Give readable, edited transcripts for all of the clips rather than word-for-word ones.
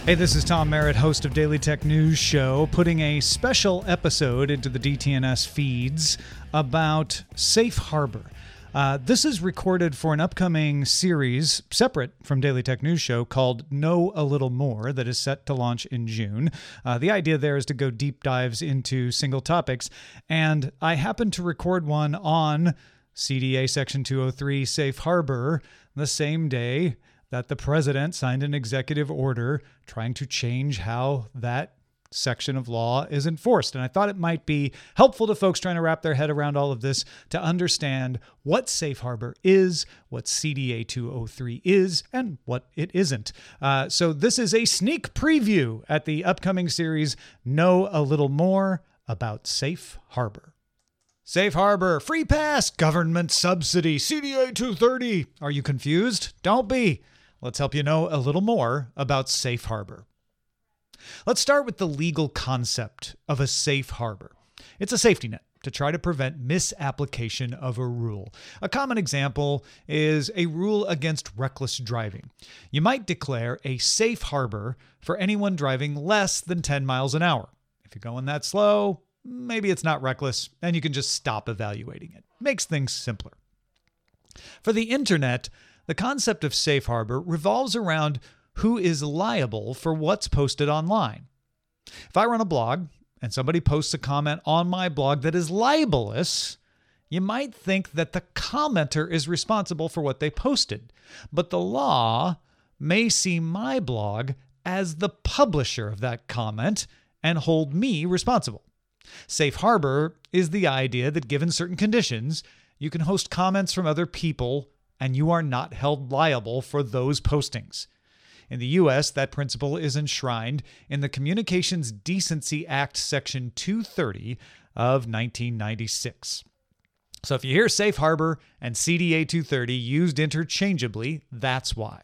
Hey, this is Tom Merritt, host of Daily Tech News Show, putting a special episode into the DTNS feeds about Safe Harbor. This is recorded for an upcoming series separate from Daily Tech News Show called Know a Little More that is set to launch in June. The idea there is to go deep dives into single topics, and I happened to record one on CDA Section 203 Safe Harbor the same day that the president signed an executive order trying to change how that section of law is enforced. And I thought it might be helpful to folks trying to wrap their head around all of this to understand what Safe Harbor is, what CDA 203 is, and what it isn't. So this is a sneak preview at the upcoming series, Know a Little More about Safe Harbor. Safe Harbor, free pass, government subsidy, CDA 230. Are you confused? Don't be. Let's help you know a little more about Safe Harbor. Let's start with the legal concept of a safe harbor. It's a safety net to try to prevent misapplication of a rule. A common example is a rule against reckless driving. You might declare a safe harbor for anyone driving less than 10 miles an hour. If you're going that slow, maybe it's not reckless, and you can just stop evaluating it. Makes things simpler. For the internet, the concept of safe harbor revolves around who is liable for what's posted online. If I run a blog and somebody posts a comment on my blog that is libelous, you might think that the commenter is responsible for what they posted, but the law may see my blog as the publisher of that comment and hold me responsible. Safe harbor is the idea that given certain conditions, you can host comments from other people and you are not held liable for those postings. In the U.S., that principle is enshrined in the Communications Decency Act, Section 230 of 1996. So if you hear Safe Harbor and CDA 230 used interchangeably, that's why.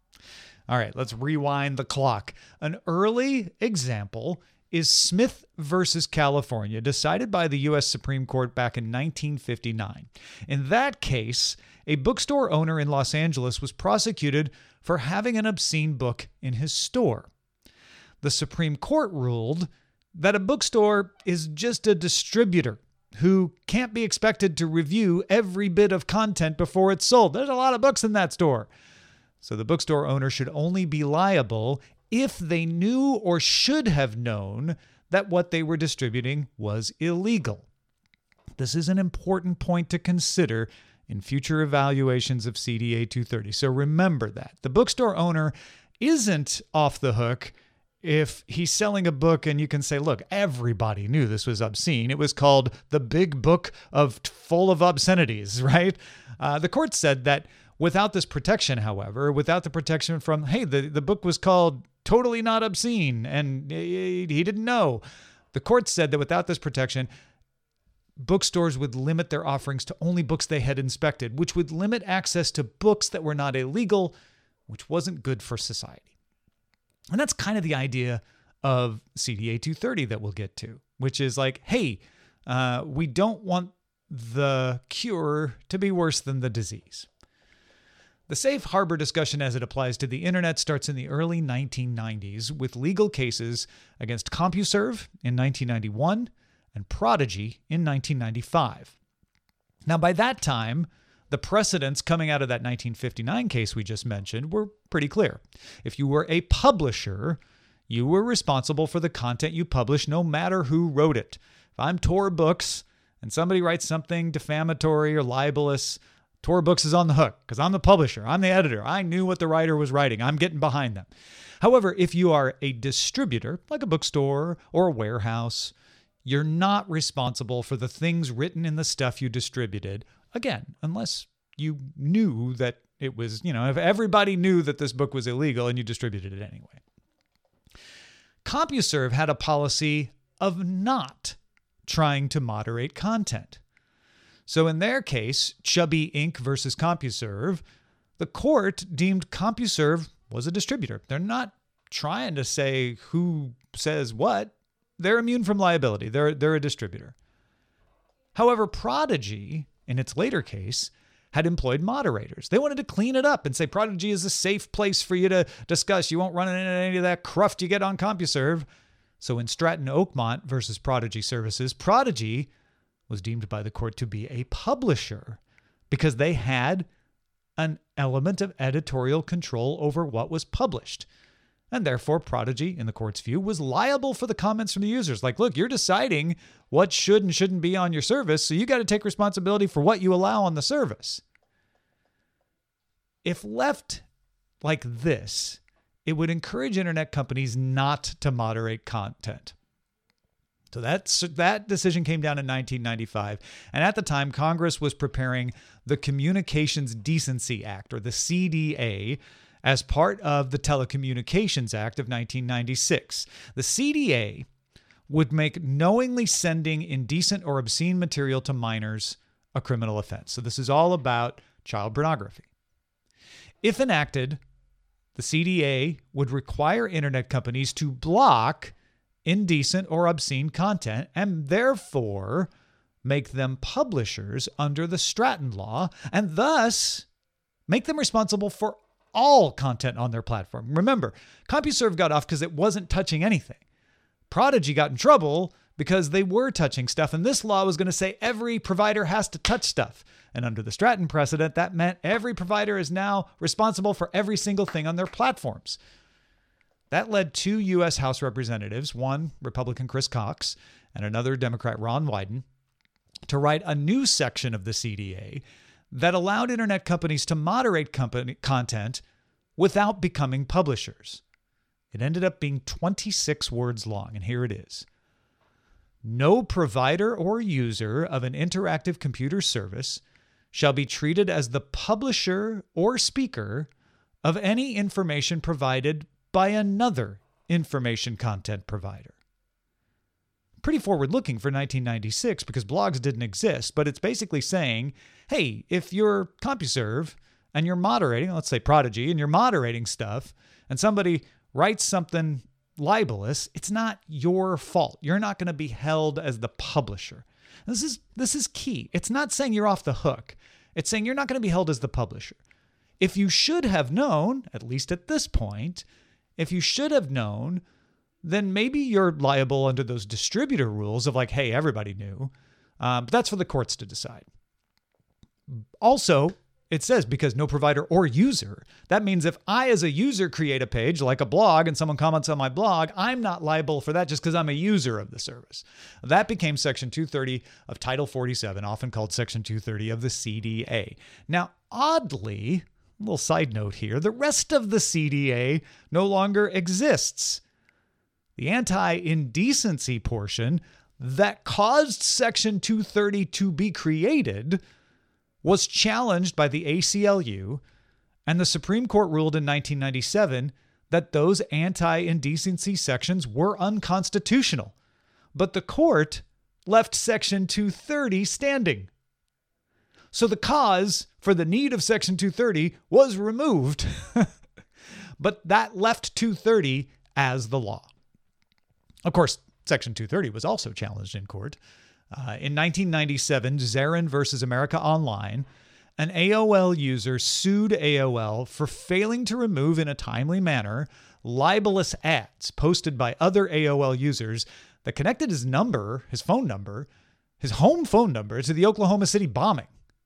All right, let's rewind the clock. An early example is Smith versus California, decided by the U.S. Supreme Court back in 1959. In that case, a bookstore owner in Los Angeles was prosecuted for having an obscene book in his store. The Supreme Court ruled that a bookstore is just a distributor who can't be expected to review every bit of content before it's sold. There's a lot of books in that store. So the bookstore owner should only be liable if they knew or should have known that what they were distributing was illegal. This is an important point to consider in future evaluations of CDA 230. So remember that. The bookstore owner isn't off the hook if he's selling a book and you can say, look, everybody knew this was obscene. It was called The Big Book Full of Obscenities, right? The court said that without this protection, however, without the protection from, hey, the book was called Totally Not Obscene and he didn't know. The court said that without this protection, bookstores would limit their offerings to only books they had inspected, which would limit access to books that were not illegal, which wasn't good for society. And that's kind of the idea of CDA 230 that we'll get to, which is like, hey, we don't want the cure to be worse than the disease. The safe harbor discussion as it applies to the internet starts in the early 1990s with legal cases against CompuServe in 1991 and Prodigy in 1995. Now, by that time, the precedents coming out of that 1959 case we just mentioned were pretty clear. If you were a publisher, you were responsible for the content you published no matter who wrote it. If I'm Tor Books and somebody writes something defamatory or libelous, Tor Books is on the hook because I'm the publisher. I'm the editor. I knew what the writer was writing. I'm getting behind them. However, if you are a distributor, like a bookstore or a warehouse, you're not responsible for the things written in the stuff you distributed. Again, unless you knew that it was, if everybody knew that this book was illegal and you distributed it anyway. CompuServe had a policy of not trying to moderate content. So in their case, Chubby Inc. versus CompuServe, the court deemed CompuServe was a distributor. They're not trying to say who says what. They're immune from liability. They're a distributor. However, Prodigy, in its later case, had employed moderators. They wanted to clean it up and say Prodigy is a safe place for you to discuss. You won't run into any of that cruft you get on CompuServe. So in Stratton Oakmont versus Prodigy Services, Prodigy was deemed by the court to be a publisher because they had an element of editorial control over what was published. And therefore, Prodigy, in the court's view, was liable for the comments from the users. Like, look, you're deciding what should and shouldn't be on your service, so you got to take responsibility for what you allow on the service. If left like this, it would encourage internet companies not to moderate content. So that decision came down in 1995. And at the time, Congress was preparing the Communications Decency Act, or the CDA, as part of the Telecommunications Act of 1996. The CDA would make knowingly sending indecent or obscene material to minors a criminal offense. So this is all about child pornography. If enacted, the CDA would require internet companies to block indecent or obscene content and therefore make them publishers under the Stratton Law and thus make them responsible for all content on their platform. Remember, CompuServe got off because it wasn't touching anything. Prodigy got in trouble because they were touching stuff, and this law was going to say every provider has to touch stuff. And under the Stratton precedent, that meant every provider is now responsible for every single thing on their platforms. That led two U.S. House representatives, one Republican Chris Cox and another Democrat Ron Wyden, to write a new section of the CDA that allowed internet companies to moderate content without becoming publishers. It ended up being 26 words long, and here it is. No provider or user of an interactive computer service shall be treated as the publisher or speaker of any information provided by another information content provider. Pretty forward-looking for 1996 because blogs didn't exist, but it's basically saying, hey, if you're CompuServe and you're moderating, let's say Prodigy, and you're moderating stuff, and somebody writes something libelous, it's not your fault. You're not going to be held as the publisher. This is key. It's not saying you're off the hook. It's saying you're not going to be held as the publisher. If you should have known, at least at this point, if you should have known, then maybe you're liable under those distributor rules of like, hey, everybody knew. But that's for the courts to decide. Also, it says because no provider or user. That means if I as a user create a page like a blog and someone comments on my blog, I'm not liable for that just because I'm a user of the service. That became Section 230 of Title 47, often called Section 230 of the CDA. Now, oddly, a little side note here, the rest of the CDA no longer exists. The anti-indecency portion that caused Section 230 to be created was challenged by the ACLU, and the Supreme Court ruled in 1997 that those anti-indecency sections were unconstitutional. But the court left Section 230 standing. So the cause for the need of Section 230 was removed, but that left 230 as the law. Of course, Section 230 was also challenged in court. In 1997, Zarin versus America Online, an AOL user sued AOL for failing to remove in a timely manner libelous ads posted by other AOL users that connected his phone number, his home phone number, to the Oklahoma City bombing.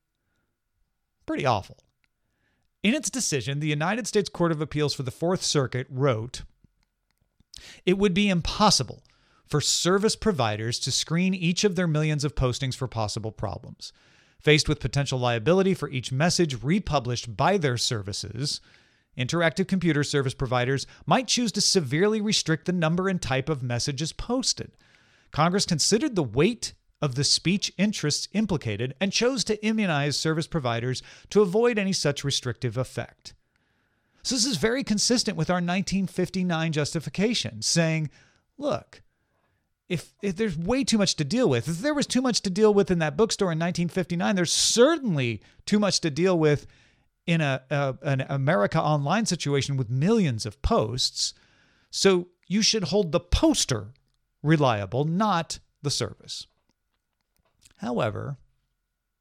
Pretty awful. In its decision, the United States Court of Appeals for the Fourth Circuit wrote, "It would be impossible for service providers to screen each of their millions of postings for possible problems. Faced with potential liability for each message republished by their services, interactive computer service providers might choose to severely restrict the number and type of messages posted. Congress considered the weight of the speech interests implicated and chose to immunize service providers to avoid any such restrictive effect." So this is very consistent with our 1959 justification, saying, look, if there's way too much to deal with, if there was too much to deal with in that bookstore in 1959, there's certainly too much to deal with in an America Online situation with millions of posts. So you should hold the poster reliable, not the service. However,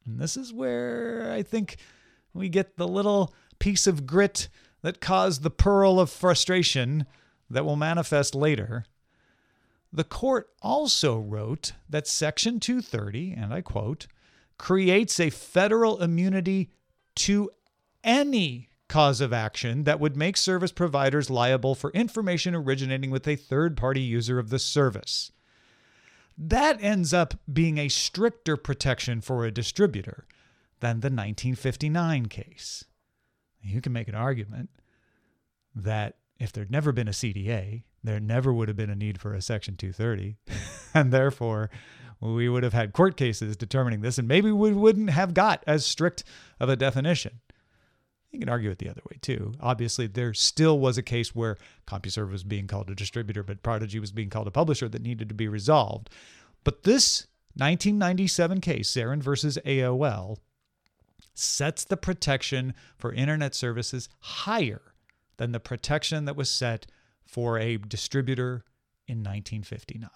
And this is where I think we get the little piece of grit that caused the pearl of frustration that will manifest later. The court also wrote that Section 230, and I quote, creates a federal immunity to any cause of action that would make service providers liable for information originating with a third-party user of the service. That ends up being a stricter protection for a distributor than the 1959 case. You can make an argument that if there'd never been a CDA, there never would have been a need for a Section 230, and therefore we would have had court cases determining this, and maybe we wouldn't have got as strict of a definition. You can argue it the other way too. Obviously, there still was a case where CompuServe was being called a distributor, but Prodigy was being called a publisher that needed to be resolved. But this 1997 case, Zarin versus AOL, sets the protection for internet services higher than the protection that was set for a distributor in 1959.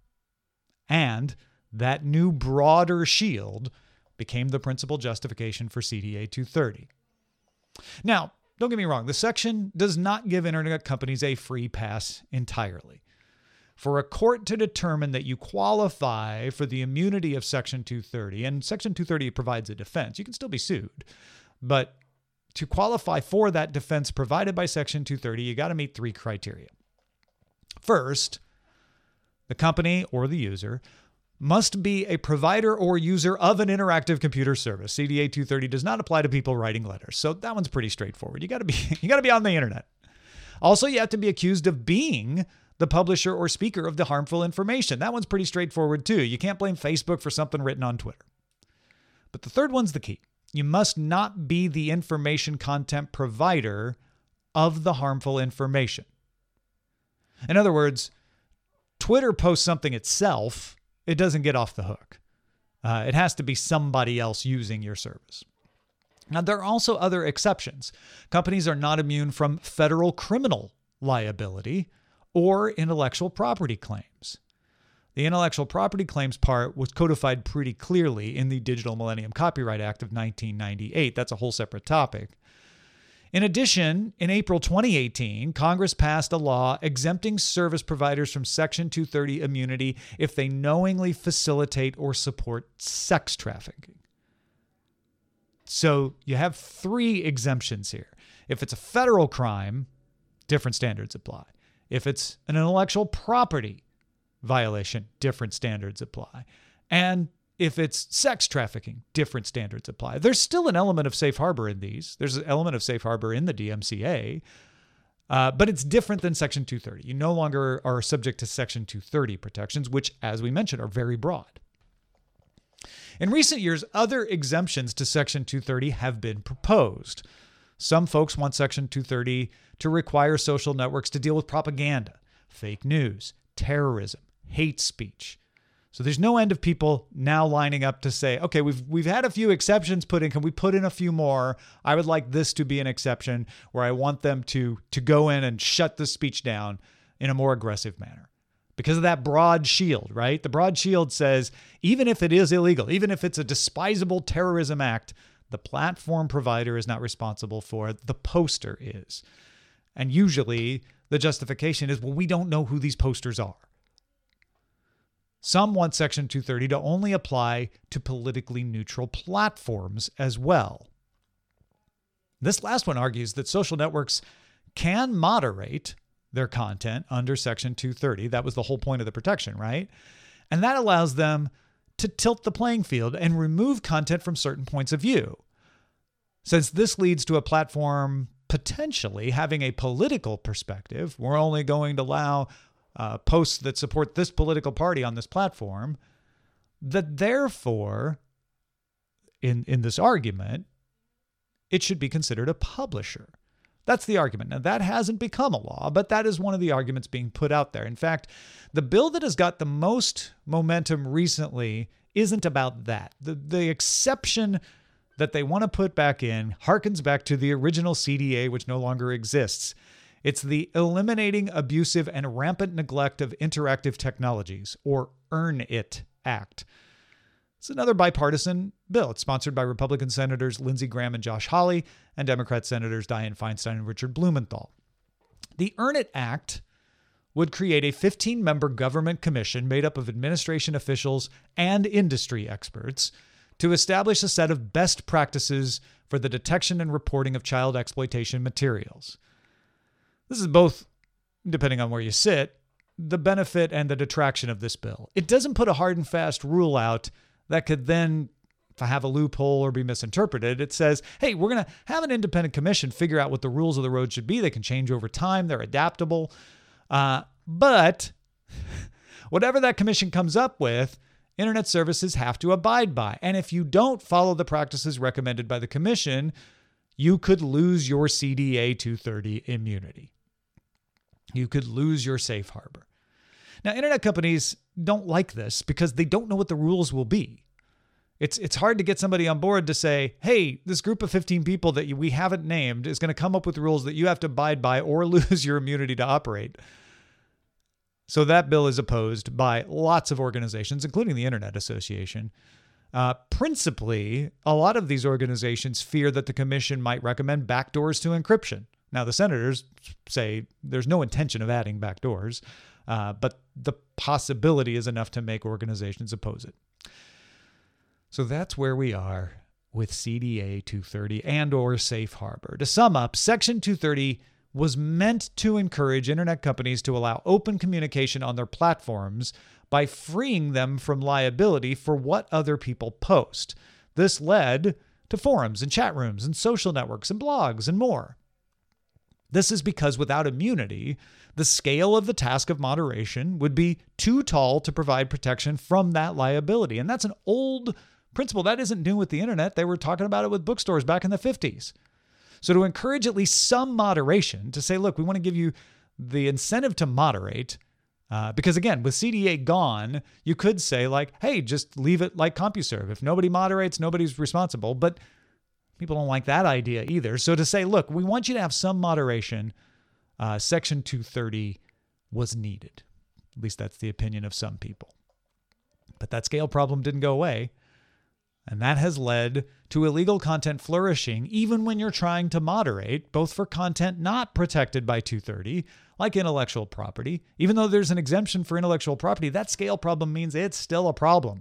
And that new broader shield became the principal justification for CDA 230. Now, don't get me wrong, the section does not give internet companies a free pass entirely. For a court to determine that you qualify for the immunity of Section 230, and Section 230 provides a defense, you can still be sued, but to qualify for that defense provided by Section 230, you got to meet three criteria. First, the company or the user must be a provider or user of an interactive computer service. CDA 230 does not apply to people writing letters, so that one's pretty straightforward. You got to be on the internet. Also, you have to be accused of being the publisher or speaker of the harmful information. That one's pretty straightforward too. You can't blame Facebook for something written on Twitter. But the third one's the key. You must not be the information content provider of the harmful information. In other words, Twitter posts something itself, it doesn't get off the hook. It has to be somebody else using your service. Now, there are also other exceptions. Companies are not immune from federal criminal liability or intellectual property claims. The intellectual property claims part was codified pretty clearly in the Digital Millennium Copyright Act of 1998. That's a whole separate topic. In addition, in April 2018, Congress passed a law exempting service providers from Section 230 immunity if they knowingly facilitate or support sex trafficking. So you have three exemptions here. If it's a federal crime, different standards apply. If it's an intellectual property violation, different standards apply. And if it's sex trafficking, different standards apply. There's still an element of safe harbor in these. There's an element of safe harbor in the DMCA, but it's different than Section 230. You no longer are subject to Section 230 protections, which, as we mentioned, are very broad. In recent years, other exemptions to Section 230 have been proposed. Some folks want Section 230 to require social networks to deal with propaganda, fake news, terrorism, hate speech. So there's no end of people now lining up to say, okay, we've had a few exceptions put in. Can we put in a few more? I would like this to be an exception where I want them to go in and shut the speech down in a more aggressive manner. Because of that broad shield, right? The broad shield says, even if it is illegal, even if it's a despisable terrorism act, the platform provider is not responsible for it. The poster is. And usually the justification is, well, we don't know who these posters are. Some want Section 230 to only apply to politically neutral platforms as well. This last one argues that social networks can moderate their content under Section 230. That was the whole point of the protection, right? And that allows them to tilt the playing field and remove content from certain points of view. Since this leads to a platform potentially having a political perspective, we're only going to allow posts that support this political party on this platform, that therefore, in this argument, it should be considered a publisher. That's the argument. Now, that hasn't become a law, but that is one of the arguments being put out there. In fact, the bill that has got the most momentum recently isn't about that. The exception that they want to put back in harkens back to the original CDA, which no longer exists. It's the Eliminating Abusive and Rampant Neglect of Interactive Technologies, or EARN-IT Act. It's another bipartisan bill. It's sponsored by Republican Senators Lindsey Graham and Josh Hawley and Democrat Senators Dianne Feinstein and Richard Blumenthal. The Earn It Act would create a 15-member government commission made up of administration officials and industry experts to establish a set of best practices for the detection and reporting of child exploitation materials. This is both, depending on where you sit, the benefit and the detraction of this bill. It doesn't put a hard and fast rule out that could then have a loophole or be misinterpreted. It says, hey, we're going to have an independent commission figure out what the rules of the road should be. They can change over time. They're adaptable. But whatever that commission comes up with, internet services have to abide by. And if you don't follow the practices recommended by the commission, you could lose your CDA 230 immunity. You could lose your safe harbor. Now, internet companies don't like this because they don't know what the rules will be. It's hard to get somebody on board to say, hey, this group of 15 people that we haven't named is going to come up with rules that you have to abide by or lose your immunity to operate. So that bill is opposed by lots of organizations, including the Internet Association. Principally, a lot of these organizations fear that the commission might recommend backdoors to encryption. Now, the senators say there's no intention of adding backdoors, but the possibility is enough to make organizations oppose it. So that's where we are with CDA 230 and or Safe Harbor. To sum up, Section 230 was meant to encourage internet companies to allow open communication on their platforms by freeing them from liability for what other people post. This led to forums and chat rooms and social networks and blogs and more. This is because without immunity, the scale of the task of moderation would be too tall to provide protection from that liability. And that's an old principle. That isn't new with the internet. They were talking about it with bookstores back in the 50s. So to encourage at least some moderation, to say, look, we want to give you the incentive to moderate, because again, with CDA gone, you could say like, hey, just leave it like CompuServe. If nobody moderates, nobody's responsible. But people don't like that idea either. So to say, look, we want you to have some moderation, Section 230 was needed. At least that's the opinion of some people. But that scale problem didn't go away. And that has led to illegal content flourishing even when you're trying to moderate, both for content not protected by 230, like intellectual property. Even though there's an exemption for intellectual property, that scale problem means it's still a problem.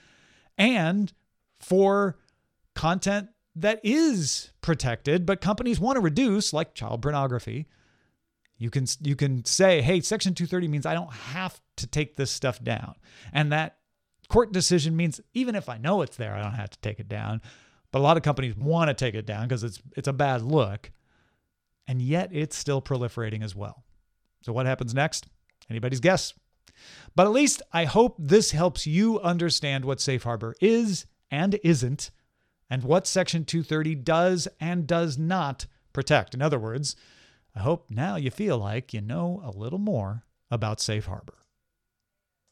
And for content that is protected, but companies want to reduce, like child pornography, you can say, hey, Section 230 means I don't have to take this stuff down. And that court decision means even if I know it's there, I don't have to take it down. But a lot of companies want to take it down because it's a bad look. And yet it's still proliferating as well. So what happens next? Anybody's guess. But at least I hope this helps you understand what Safe Harbor is and isn't, and what Section 230 does and does not protect. In other words, I hope now you feel like you know a little more about Safe Harbor.